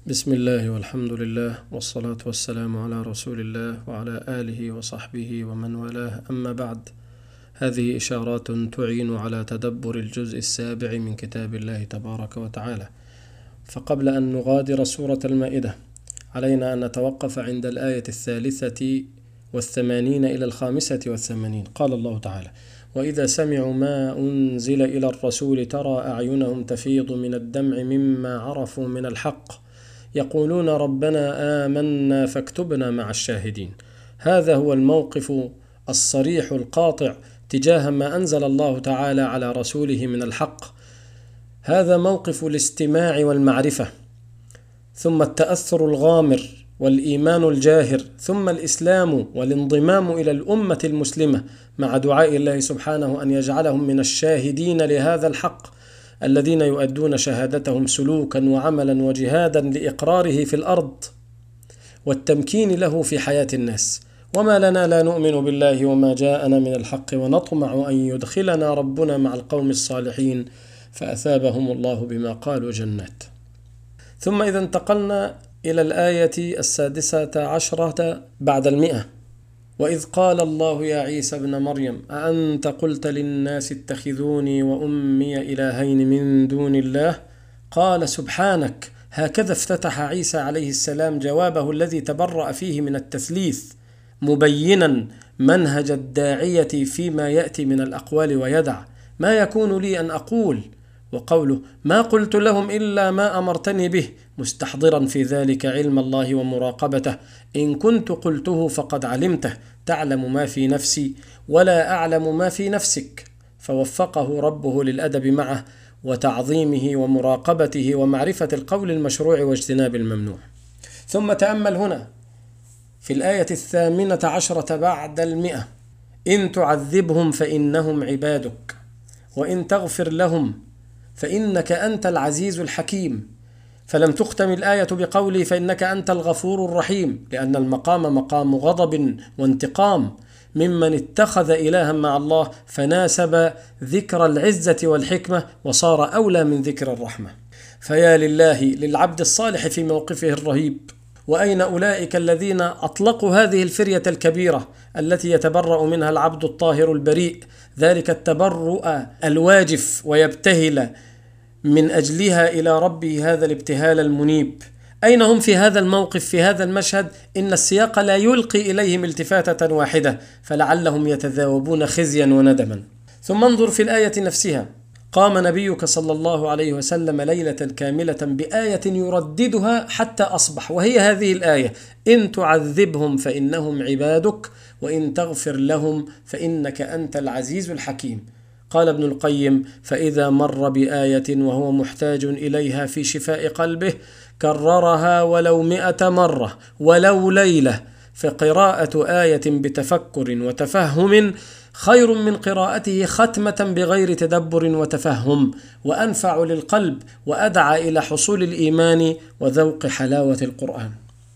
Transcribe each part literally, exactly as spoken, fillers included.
بسم الله والحمد لله والصلاة والسلام على رسول الله وعلى آله وصحبه ومن والاه، أما بعد. هذه إشارات تعين على تدبر الجزء السابع من كتاب الله تبارك وتعالى. فقبل أن نغادر سورة المائدة علينا أن نتوقف عند الآية الثالثة والثمانين إلى الخامسة والثمانين. قال الله تعالى: وإذا سمعوا ما أنزل إلى الرسول ترى أعينهم تفيض من الدمع مما عرفوا من الحق يقولون ربنا آمنا فاكتبنا مع الشاهدين. هذا هو الموقف الصريح القاطع تجاه ما أنزل الله تعالى على رسوله من الحق. هذا موقف الاستماع والمعرفة، ثم التأثر الغامر والإيمان الجاهر، ثم الإسلام والانضمام إلى الأمة المسلمة، مع دعاء الله سبحانه أن يجعلهم من الشاهدين لهذا الحق الذين يؤدون شهادتهم سلوكا وعملا وجهادا لإقراره في الأرض والتمكين له في حياة الناس. وما لنا لا نؤمن بالله وما جاءنا من الحق ونطمع أن يدخلنا ربنا مع القوم الصالحين فأثابهم الله بما قالوا جنات. ثم إذا انتقلنا إلى الآية السادسة عشرة بعد المئة: وإذ قال الله يا عيسى ابن مريم أأنت قلت للناس اتخذوني وأمي إلهين من دون الله قال سبحانك. هكذا افتتح عيسى عليه السلام جوابه الذي تبرأ فيه من التثليث، مبينا منهج الداعية فيما يأتي من الأقوال ويدع. ما يكون لي أن أقول، وقوله ما قلت لهم إلا ما أمرتني به، مستحضرا في ذلك علم الله ومراقبته. إن كنت قلته فقد علمته، تعلم ما في نفسي ولا أعلم ما في نفسك. فوفقه ربه للأدب معه وتعظيمه ومراقبته ومعرفة القول المشروع واجتناب الممنوع. ثم تأمل هنا في الآية الثامنة عشرة بعد المئة: إن تعذبهم فإنهم عبادك وإن تغفر لهم فإنك أنت العزيز الحكيم. فلم تختم الآية بقوله فإنك أنت الغفور الرحيم، لأن المقام مقام غضب وانتقام ممن اتخذ إلها مع الله، فناسب ذكر العزة والحكمة وصار أولى من ذكر الرحمة. فيا لله للعبد الصالح في موقفه الرهيب. وأين أولئك الذين أطلقوا هذه الفرية الكبيرة التي يتبرأ منها العبد الطاهر البريء، ذلك التبرؤ الواجف، ويبتهل من أجلها إلى ربه هذا الابتهال المنيب؟ أين هم في هذا الموقف، في هذا المشهد؟ إن السياق لا يلقي إليهم التفاتة واحدة، فلعلهم يتذاوبون خزيا وندما. ثم انظر في الآية نفسها: قام نبيك صلى الله عليه وسلم ليلة كاملة بآية يرددها حتى أصبح، وهي هذه الآية: إن تعذبهم فإنهم عبادك وإن تغفر لهم فإنك أنت العزيز الحكيم. قال ابن القيم: فإذا مر بآية وهو محتاج إليها في شفاء قلبه كررها ولو مئة مرة ولو ليلة، فقراءة آية بتفكر وتفهم خير من قراءته ختمة بغير تدبر وتفهم، وأنفع للقلب وأدعى إلى حصول الإيمان وذوق حلاوة القرآن.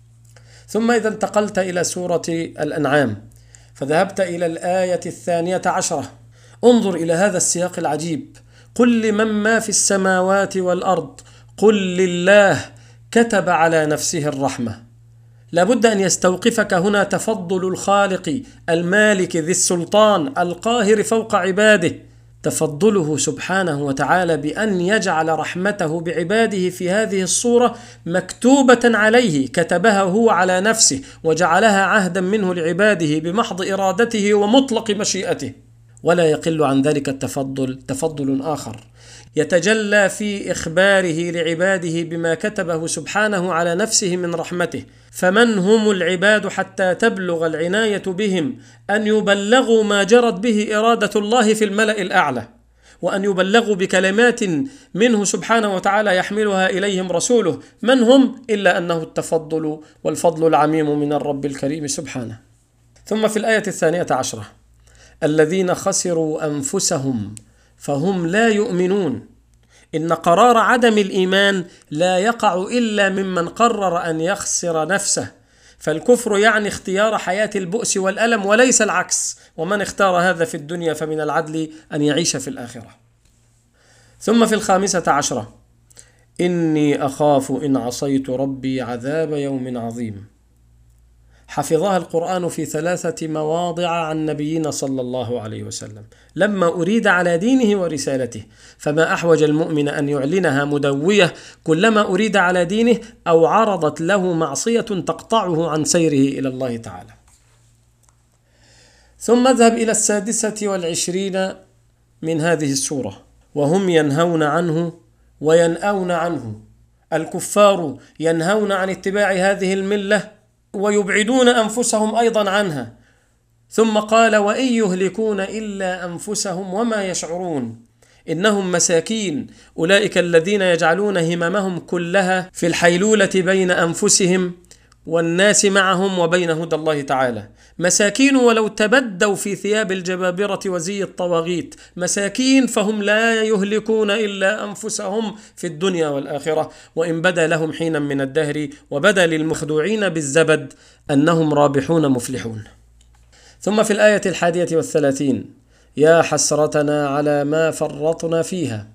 ثم إذا انتقلت إلى سورة الأنعام فذهبت إلى الآية الثانية عشرة، انظر إلى هذا السياق العجيب: قل لمن ما في السماوات والأرض قل لله كتب على نفسه الرحمة. لابد أن يستوقفك هنا تفضل الخالق المالك ذي السلطان القاهر فوق عباده، تفضله سبحانه وتعالى بأن يجعل رحمته بعباده في هذه الصورة مكتوبة عليه، كتبها هو على نفسه وجعلها عهدا منه لعباده بمحض إرادته ومطلق مشيئته. ولا يقل عن ذلك التفضل تفضل آخر يتجلى في إخباره لعباده بما كتبه سبحانه على نفسه من رحمته. فمن هم العباد حتى تبلغ العناية بهم أن يبلغوا ما جرت به إرادة الله في الملأ الأعلى، وأن يبلغوا بكلمات منه سبحانه وتعالى يحملها إليهم رسوله؟ من هم إلا أنه التفضل والفضل العميم من الرب الكريم سبحانه. ثم في الآية الثانية عشرة: الذين خسروا أنفسهم فهم لا يؤمنون. إن قرار عدم الإيمان لا يقع إلا ممن قرر أن يخسر نفسه، فالكفر يعني اختيار حياة البؤس والألم وليس العكس، ومن اختار هذا في الدنيا فمن العدل أن يعيش في الآخرة. ثم في الخامسة عشرة: إني أخاف إن عصيت ربي عذاب يوم عظيم. حفظها القرآن في ثلاثة مواضع عن نبينا صلى الله عليه وسلم لما أريد على دينه ورسالته، فما أحوج المؤمن أن يعلنها مدوية كلما أريد على دينه أو عرضت له معصية تقطعه عن سيره إلى الله تعالى. ثم اذهب إلى السادسة والعشرين من هذه السورة: وهم ينهون عنه وينأون عنه. الكفار ينهون عن اتباع هذه الملة ويبعدون أنفسهم أيضا عنها. ثم قال: وإن يهلكون إلا أنفسهم وما يشعرون. إنهم مساكين، أولئك الذين يجعلون هممهم كلها في الحيلولة بين أنفسهم والناس معهم وبين هدى الله تعالى. مساكين ولو تبدوا في ثياب الجبابرة وزي الطواغيت، مساكين فهم لا يهلكون إلا أنفسهم في الدنيا والآخرة، وإن بدا لهم حينا من الدهر وبدا للمخدوعين بالزبد أنهم رابحون مفلحون. ثم في الآية الحادية والثلاثين: يا حسرتنا على ما فرطنا فيها.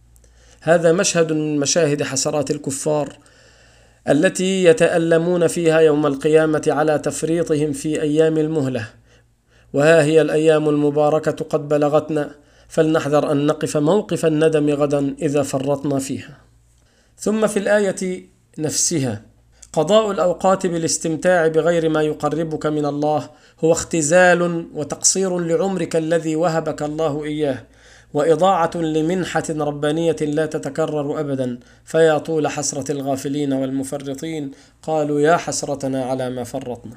هذا مشهد من مشاهد حسرات الكفار التي يتألمون فيها يوم القيامة على تفريطهم في أيام المهلة. وها هي الأيام المباركة قد بلغتنا، فلنحذر أن نقف موقف الندم غدا إذا فرطنا فيها. ثم في الآية نفسها: قضاء الأوقات بالاستمتاع بغير ما يقربك من الله هو اختزال وتقصير لعمرك الذي وهبك الله إياه، وإضاعة لمنحة ربانية لا تتكرر أبدا، فيا طول حسرة الغافلين والمفرطين قالوا يا حسرتنا على ما فرطنا.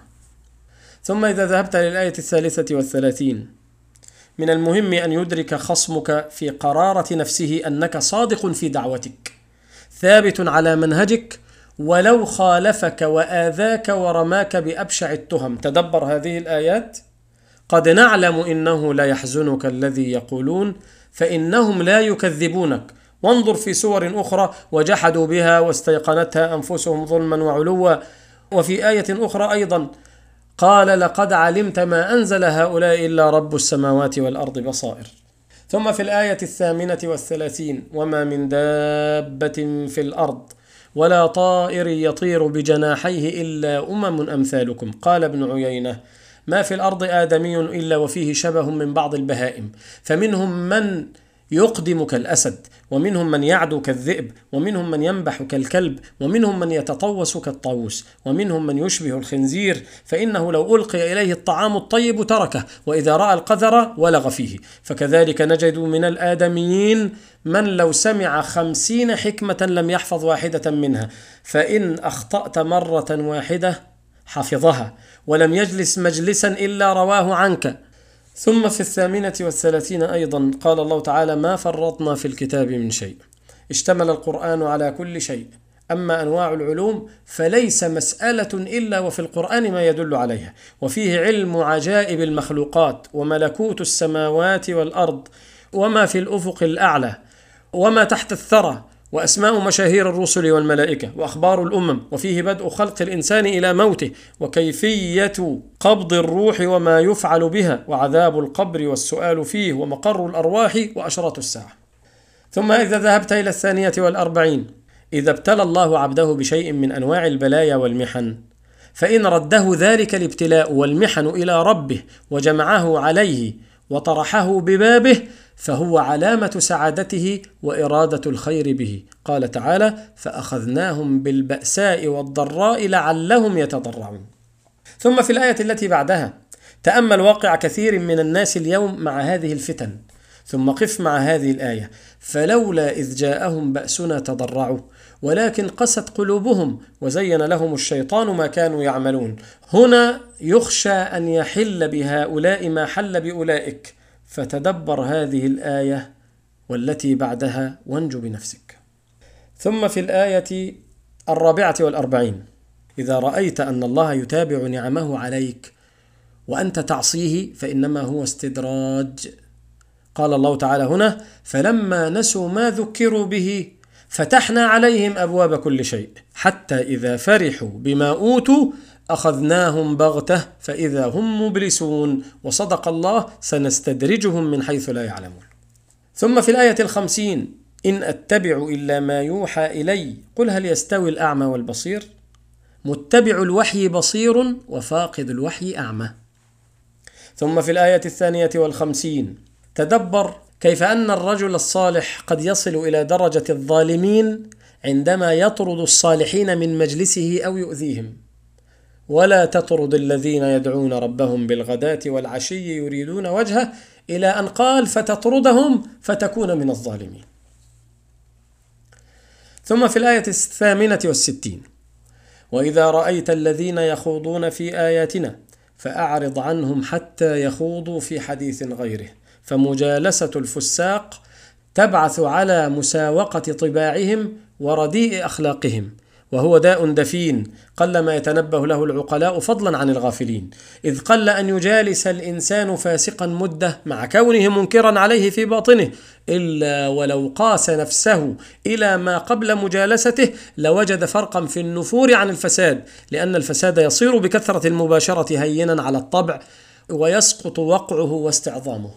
ثم إذا ذهبت للآية الثالثة والثلاثين: من المهم أن يدرك خصمك في قرارة نفسه أنك صادق في دعوتك، ثابت على منهجك، ولو خالفك وآذاك ورماك بأبشع التهم. تدبر هذه الآيات: قد نعلم إنه لا يحزنك الذي يقولون فإنهم لا يكذبونك. وانظر في سور أخرى: وجحدوا بها واستيقنتها أنفسهم ظلما وعلوا. وفي آية أخرى أيضا قال: لقد علمت ما أنزل هؤلاء إلا رب السماوات والأرض بصائر. ثم في الآية الثامنة والثلاثين: وما من دابة في الأرض ولا طائر يطير بجناحيه إلا أمم أمثالكم. قال ابن عيينة: ما في الأرض آدمي إلا وفيه شبه من بعض البهائم، فمنهم من يقدم كالأسد، ومنهم من يعدو كالذئب، ومنهم من ينبح كالكلب، ومنهم من يتطوس كالطاووس، ومنهم من يشبه الخنزير، فإنه لو ألقي إليه الطعام الطيب تركه، وإذا رأى القذر ولغ فيه. فكذلك نجد من الآدميين من لو سمع خمسين حكمة لم يحفظ واحدة منها، فإن أخطأت مرة واحدة حفظها، ولم يجلس مجلسا إلا رواه عنك. ثم في الثامنة والثلاثين أيضا قال الله تعالى: ما فرطنا في الكتاب من شيء. اشتمل القرآن على كل شيء، أما أنواع العلوم فليس مسألة إلا وفي القرآن ما يدل عليها، وفيه علم عجائب المخلوقات وملكوت السماوات والأرض وما في الأفق الأعلى وما تحت الثرى، وأسماء مشاهير الرسل والملائكة، وأخبار الأمم، وفيه بدء خلق الإنسان إلى موته، وكيفية قبض الروح وما يفعل بها، وعذاب القبر والسؤال فيه، ومقر الأرواح، وأشراط الساعة. ثم إذا ذهبت إلى الثانية والأربعين: إذا ابتلى الله عبده بشيء من أنواع البلايا والمحن، فإن رده ذلك الابتلاء والمحن إلى ربه وجمعه عليه وطرحه ببابه، فهو علامة سعادته وإرادة الخير به. قال تعالى: فأخذناهم بالبأساء والضراء لعلهم يتضرعون. ثم في الآية التي بعدها: تأمل واقع كثير من الناس اليوم مع هذه الفتن، ثم قف مع هذه الآية: فلولا إذ جاءهم بأسنا تضرعوا ولكن قست قلوبهم وزين لهم الشيطان ما كانوا يعملون. هنا يخشى أن يحل بهؤلاء ما حل بأولئك، فتدبر هذه الآية والتي بعدها وانجو بنفسك. ثم في الآية الرابعة والأربعين: إذا رأيت أن الله يتابع نعمه عليك وأنت تعصيه فإنما هو استدراج. قال الله تعالى هنا: فلما نسوا ما ذكروا به فتحنا عليهم أبواب كل شيء حتى إذا فرحوا بما أوتوا أخذناهم بغتة فإذا هم مبلسون. وصدق الله: سنستدرجهم من حيث لا يعلمون. ثم في الآية الخمسين: إن أتبع إلا ما يوحى إلي قل هل يستوي الأعمى والبصير متبع الوحي بصير وفاقد الوحي أعمى. ثم في الآية الثانية والخمسين تدبر كيف أن الرجل الصالح قد يصل إلى درجة الظالمين عندما يطرد الصالحين من مجلسه أو يؤذيهم. ولا تطرد الذين يدعون ربهم بالغداة والعشي يريدون وجهه إلى أن قال فتطردهم فتكون من الظالمين. ثم في الآية الثامنة والستين وإذا رأيت الذين يخوضون في آياتنا فأعرض عنهم حتى يخوضوا في حديث غيره. فمجالسة الفساق تبعث على مساوقة طباعهم ورديء أخلاقهم، وهو داء دفين قلما يتنبه له العقلاء فضلا عن الغافلين، إذ قل أن يجالس الإنسان فاسقا مدة مع كونه منكرا عليه في باطنه، إلا ولو قاس نفسه إلى ما قبل مجالسته لوجد فرقا في النفور عن الفساد، لأن الفساد يصير بكثرة المباشرة هينا على الطبع ويسقط وقعه واستعظامه.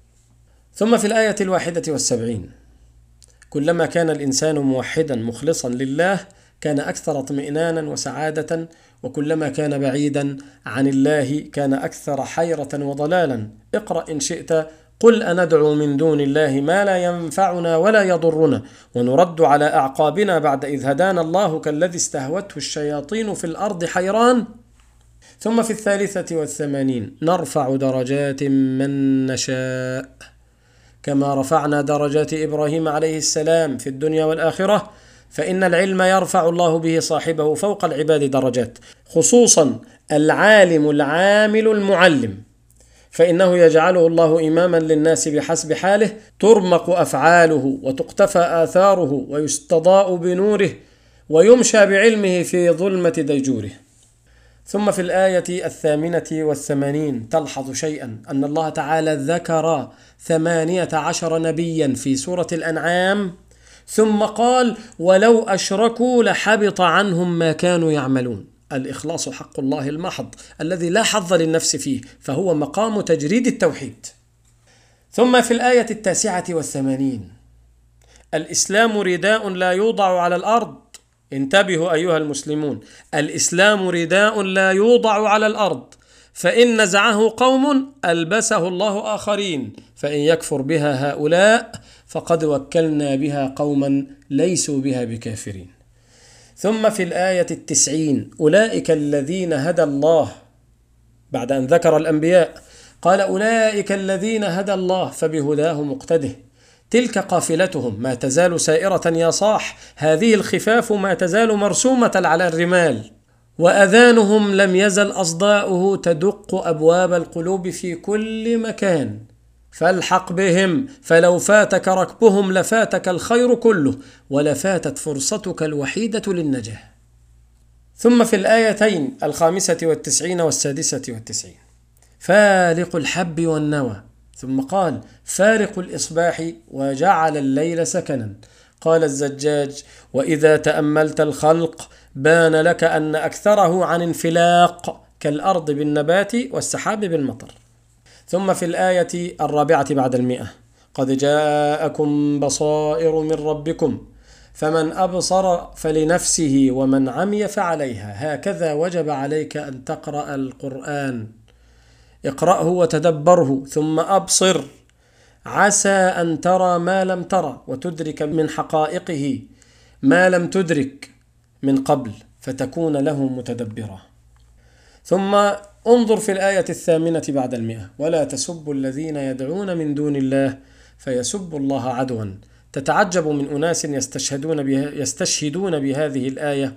ثم في الآية الواحدة والسبعين كلما كان الإنسان موحدا مخلصا لله كان أكثر اطمئنانا وسعادة، وكلما كان بعيدا عن الله كان أكثر حيرة وضلالا. اقرأ إن شئت قل أندعو من دون الله ما لا ينفعنا ولا يضرنا ونرد على أعقابنا بعد إذ هدانا الله كالذي استهوته الشياطين في الأرض حيران. ثم في الثالثة والثمانين نرفع درجات من نشاء كما رفعنا درجات إبراهيم عليه السلام في الدنيا والآخرة، فإن العلم يرفع الله به صاحبه فوق العباد درجات، خصوصا العالم العامل المعلم، فإنه يجعله الله إماما للناس بحسب حاله، ترمق أفعاله وتقتفى آثاره ويستضاء بنوره ويمشى بعلمه في ظلمة ديجوره. ثم في الآية الثامنة والثمانين تلحظ شيئا أن الله تعالى ذكر ثمانية عشر نبيا في سورة الأنعام ثم قال ولو أشركوا لحبط عنهم ما كانوا يعملون. الإخلاص حق الله المحض الذي لا حظ للنفس فيه، فهو مقام تجريد التوحيد. ثم في الآية التاسعة والثمانين الإسلام رداء لا يوضع على الأرض. انتبهوا أيها المسلمون، الإسلام رداء لا يوضع على الأرض، فإن نزعه قوم ألبسه الله آخرين، فإن يكفر بها هؤلاء فقد وكلنا بها قوما ليسوا بها بكافرين. ثم في الآية التسعين أولئك الذين هدى الله، بعد أن ذكر الأنبياء قال أولئك الذين هدى الله فبهداه مقتده. تلك قافلتهم ما تزال سائرة يا صاح، هذه الخفاف ما تزال مرسومة على الرمال، وأذانهم لم يزل أصداؤه تدق أبواب القلوب في كل مكان، فالحق بهم فلو فاتك ركبهم لفاتك الخير كله ولفاتت فرصتك الوحيدة للنجاة. ثم في الآيتين الخامسة والتسعين والسادسة والتسعين فالق الحب والنوى، ثم قال فارق الإصباح وجعل الليل سكنا. قال الزجاج وإذا تأملت الخلق بان لك أن أكثره عن انفلاق كالأرض بالنبات والسحاب بالمطر. ثم في الآية الرابعة بعد المئة قد جاءكم بصائر من ربكم فمن أبصر فلنفسه ومن عمي فعليها. هكذا وجب عليك أن تقرأ القرآن، اقرأه وتدبره ثم أبصر، عسى أن ترى ما لم ترى وتدرك من حقائقه ما لم تدرك من قبل فتكون له متدبرا. ثم انظر في الآية الثامنة بعد المئة ولا تسبوا الذين يدعون من دون الله فيسبوا الله عدوا. تتعجب من أناس يستشهدون بها يستشهدون بهذه الآية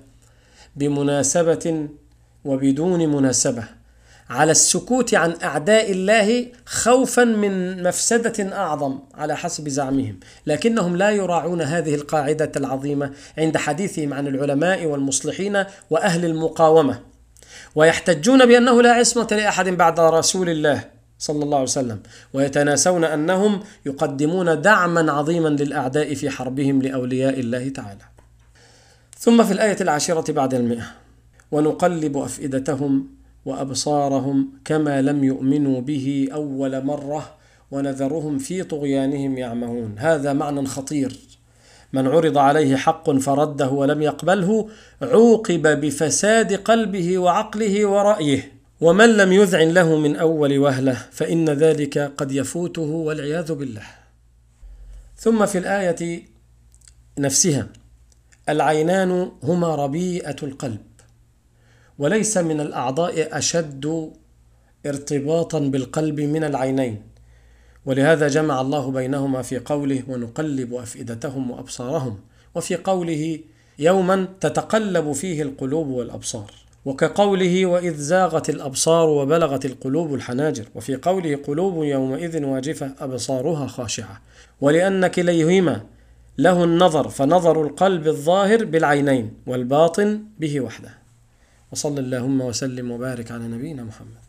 بمناسبة وبدون مناسبة على السكوت عن أعداء الله خوفا من مفسدة أعظم على حسب زعمهم، لكنهم لا يراعون هذه القاعدة العظيمة عند حديثهم عن العلماء والمصلحين وأهل المقاومة، ويحتجون بأنه لا عصمة لأحد بعد رسول الله صلى الله عليه وسلم، ويتناسون أنهم يقدمون دعما عظيما للأعداء في حربهم لأولياء الله تعالى. ثم في الآية العاشرة بعد المئة ونقلب أفئدتهم وأبصارهم كما لم يؤمنوا به أول مرة ونذرهم في طغيانهم يعمهون. هذا معنى خطير، من عرض عليه حق فرده ولم يقبله عوقب بفساد قلبه وعقله ورأيه، ومن لم يذعن له من أول وهلة فإن ذلك قد يفوته والعياذ بالله. ثم في الآية نفسها: العينان هما ربيئة القلب، وليس من الأعضاء أشد ارتباطا بالقلب من العينين، ولهذا جمع الله بينهما في قوله: ونقلب أفئدتهم وأبصارهم، وفي قوله: يوما تتقلب فيه القلوب والأبصار، وكقوله: وإذ زاغت الأبصار وبلغت القلوب الحناجر، وفي قوله: قلوب يومئذ واجفة أبصارها خاشعة، ولأن كليهما له النظر، فنظر القلب الظاهر بالعينين والباطن به وحده. وصلى اللهم وسلم وبارك على نبينا محمد.